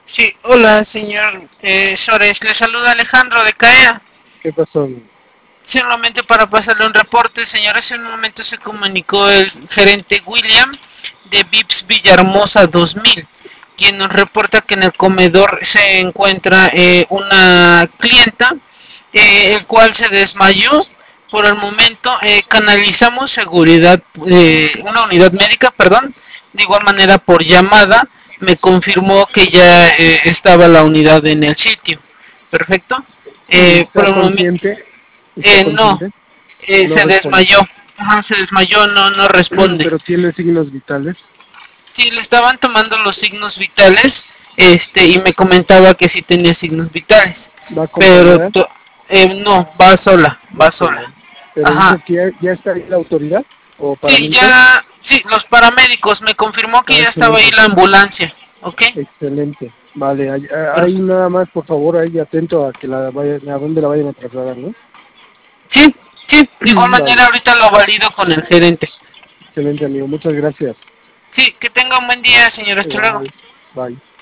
Sí, hola señor Sores, le saluda Alejandro de CAEA. ¿Qué pasó? Solamente para pasarle un reporte, señor, hace un momento se comunicó el gerente William de Vips Villahermosa 2000, quien nos reporta que en el comedor se encuentra una clienta, el cual se desmayó. Por el momento canalizamos seguridad, una unidad médica, perdón, de igual manera por llamada me confirmó que ya estaba la unidad en el sitio. Perfecto. ¿Y Por está el momento, consciente? ¿Está no, consciente? No se responde. desmayó. Ajá, se desmayó, no responde. Pero tiene signos vitales. Sí, le estaban tomando los signos vitales, y me comentaba que sí tenía signos vitales, ¿Va pero acompañada? no, va sola, Va va sola. sola. Pero Ajá. dice que ya está ahí la autoridad o Sí, paramédicos. ya, sí, los paramédicos me confirmó que Ah, ya estaba ahí excelente. la ambulancia, ¿ok? Excelente. Vale, ahí Perfecto. nada más, por favor, ahí atento a que a dónde la vayan a trasladar, ¿no? Sí, sí, de igual Vale, manera ahorita lo valido con el gerente. excelente, amigo. Muchas gracias. Sí, que tenga un buen día, señor. Hasta luego. Igual. Bye.